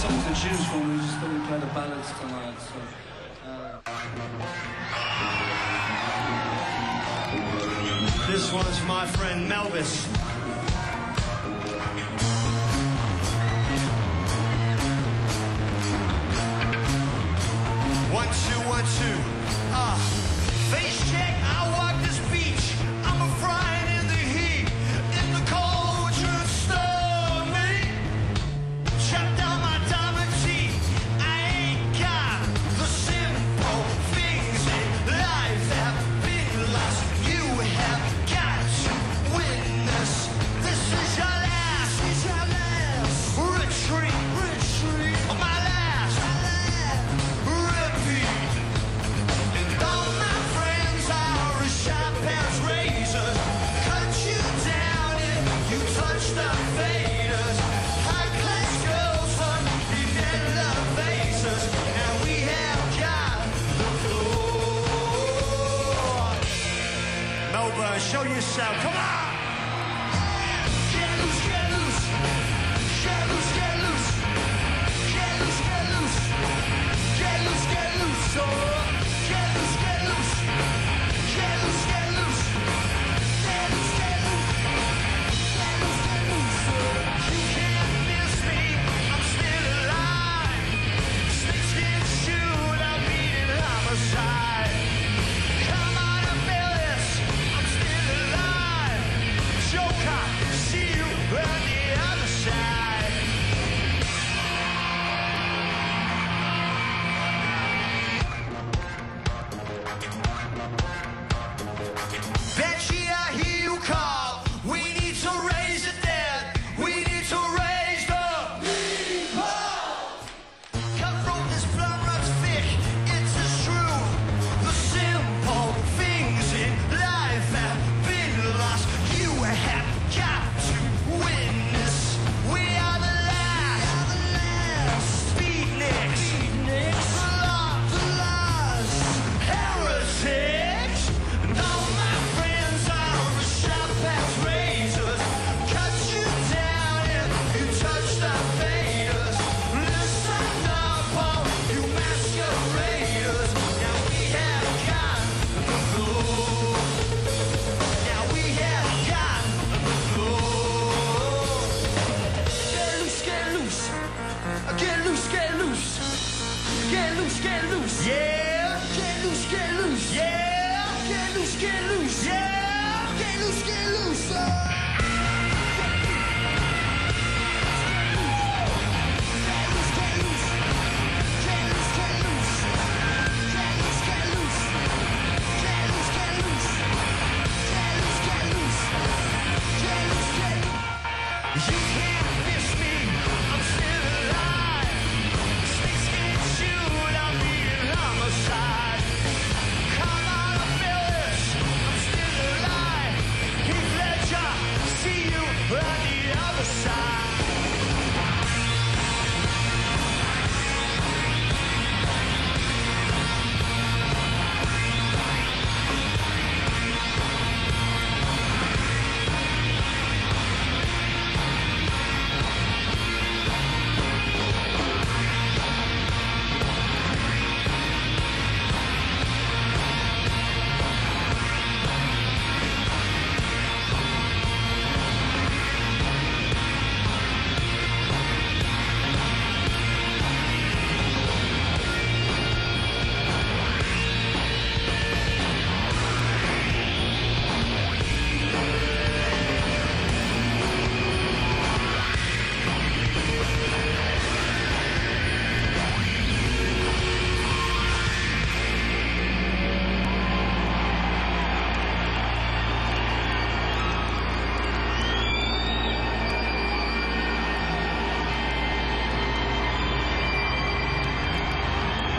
songs to choose from. We just thought we'd play the ballads tonight. So, this one's my friend Melvis. One, two. Face check, I walk this beach. I'm a frying in the heat. In the cold, which would stone me. Chopped out my diamond teeth. I ain't got the simple things in life have been lost. You have got to witness. This is your last retreat. My last repeat. And all my friends are as sharp as razors. Cut you down if you touch the faders. High-class girls from the elevators. And we have got the floor. Melba, show yourself. Come on! Get loose, get loose. Get loose, get loose. Get loose, get loose. Get loose, get loose. Oh, get loose, get loose. Get loose, get loose. Get loose, get loose. Get loose, get loose. You can't miss me. I'm still alive. Snakeskin shoot, I'll be in homicide. Come on and feel this. I'm still alive. Joker, see you on the other side. Betchy, I hear you call. We need to raise the dead. We need to raise the people. Cut from this blood runs thick. It's as true. The simple things in life have been lost. You have got to witness. We are the last. Beatniks. The lost. Heretics. And all my friends are as sharp as razors. Cut you down if you touch the faders. Listen up, all you masqueraders. Now we have got the floor. Now we have got the floor. Get loose, get loose. Get loose, get loose. Get loose, get loose. Yeah. Get loose, get loose. Yeah. Get loose, get loose. Yeah. Get loose, get loose. You can't miss me, I'm still alive. Snakeskin shoot, I'll be in homicide. Come on, I feel this, I'm still alive. Heath Ledger, see you on the other side.